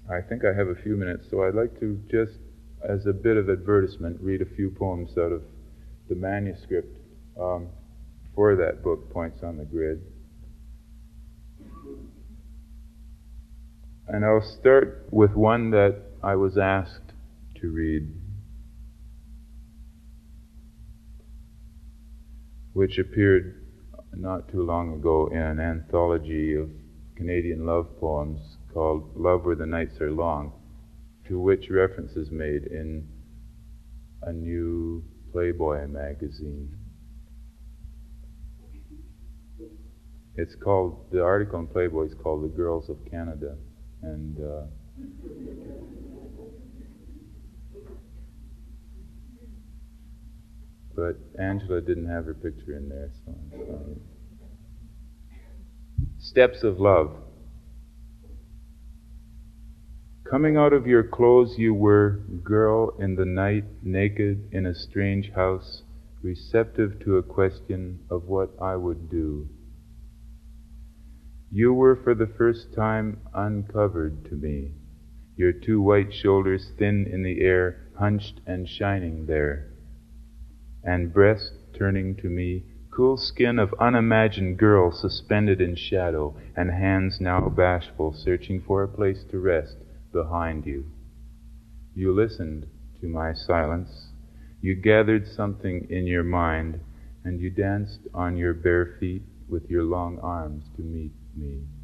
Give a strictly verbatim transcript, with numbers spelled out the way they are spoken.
I think I have a few minutes, so I'd like to just, as a bit of advertisement, read a few poems out of the manuscript um, for that book, Points on the Grid. And I'll start with one that I was asked to read, which appeared not too long ago in an anthology of Canadian love poems called Love Where the Nights Are Long, to which reference is made in a new Playboy magazine. It's called, the article in Playboy is called The Girls of Canada, and uh, but Angela didn't have her picture in there, so I'm sorry. Steps of Love. Coming out of your clothes you were, girl, in the night, naked, in a strange house, receptive to a question of what I would do. You were for the first time uncovered to me, your two white shoulders thin in the air, hunched and shining there, and breast turning to me, cool skin of unimagined girl suspended in shadow, and hands now bashful, searching for a place to rest behind you. You listened to my silence. You gathered something in your mind, and you danced on your bare feet with your long arms to meet me.